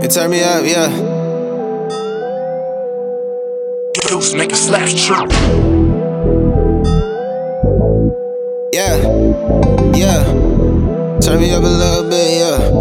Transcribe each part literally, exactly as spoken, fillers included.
You turn me up, yeah. Ghost make a slash chirp. Yeah, yeah. Turn me up a little bit,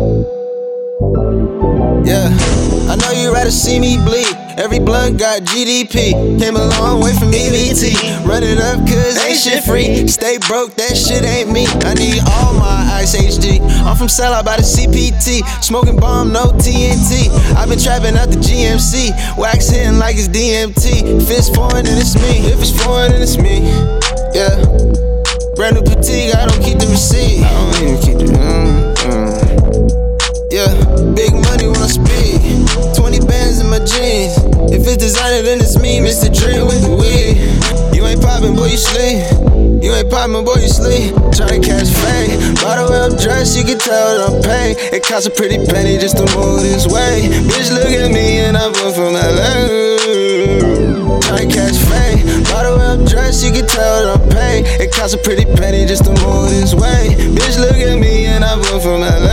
yeah. Yeah. I know you rather see me bleed. Every blunt got G D P. Came a long way from E B T. Run it up cause ain't shit free. Stay broke, that shit ain't me. I need all my Ice H G. I'm from Sellout by the C P T. Smoking bomb, no T N T. I've been trapping out the G M C. Wax hitting like it's D M T. If it's foreign, then it's me. If it's foreign, then it's me. Yeah. Brand new fatigue, I don't keep the receipt. I don't even keep the. Mm, mm. Yeah. Big money when I speak. twenty bands in my jeans. If it's designer, then it's me, Mister Dream with the weed. You ain't poppin', boy, you sleep. You ain't poppin', boy, you sleep. Tryna catch fade. Bottle up dress, you can tell that I'm paid. It costs a pretty penny just to move this way. Bitch, look at me and I'm from L A. Tryna catch fade. Bottle up dress, you can tell that I'm paid. It costs a pretty penny just to move this way. Bitch, look at me and I'm from L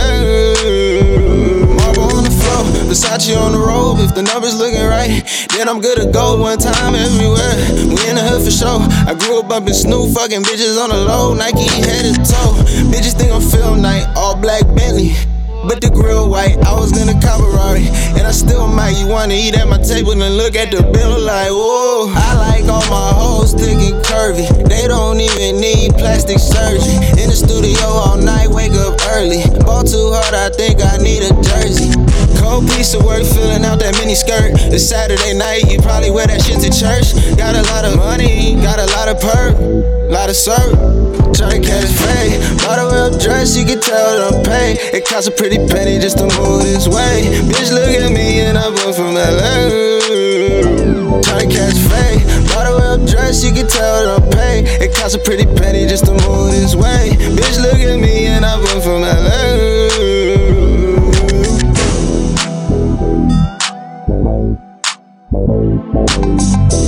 A. Marble on the floor, Versace on the robe. If the numbers looking right, then I'm good to go. One time everywhere, we in the hood for sure. I grew up bumping Snoop, fucking bitches on the low. Nike head to toe. Bitches think I'm film night, all black Bentley, but the grill white. I was gonna cop a Rari, and I still might. You wanna eat at my table and look at the bill like, whoa. I like all my hoes thick and curvy. They don't even need plastic surgery. In the studio all night, wake up early. Ball too hard, I think I need a jersey. Cold piece of work, filling out that mini skirt. It's Saturday night, you probably wear that shit to church. Got a lot of money, got a lot of perk, lot of syrup. Tryna catch fade. Bottle up dress, you can tell that I'm paid. It costs a pretty penny just to move this way. Bitch, look at me and I'm from L A. Tryna catch fade. Bottle up dress, you can tell that I'm paid. It costs a pretty penny just to move this way. Bitch, look at me and I'm from L A.